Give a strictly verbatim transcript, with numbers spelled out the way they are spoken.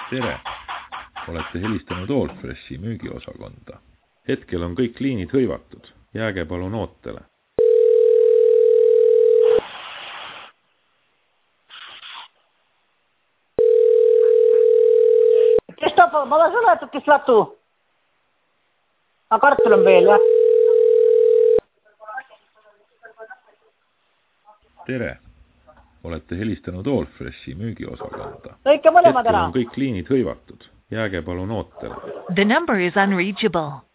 Tere! Olete helistanud Allfreshi müügiosakonda. Hetkel on kõik liinid hõivatud. Jääge palun ootele. Kes tapab? Ma olen suletud, kes latu. Aga kartul on veel, jah? Tere! Olete helistanud Allfreshi müügiosakonda. Lõike mõlemad Hetkel ära. on kõik liinid hõivatud. Jääge palun ootele. The number is unreachable.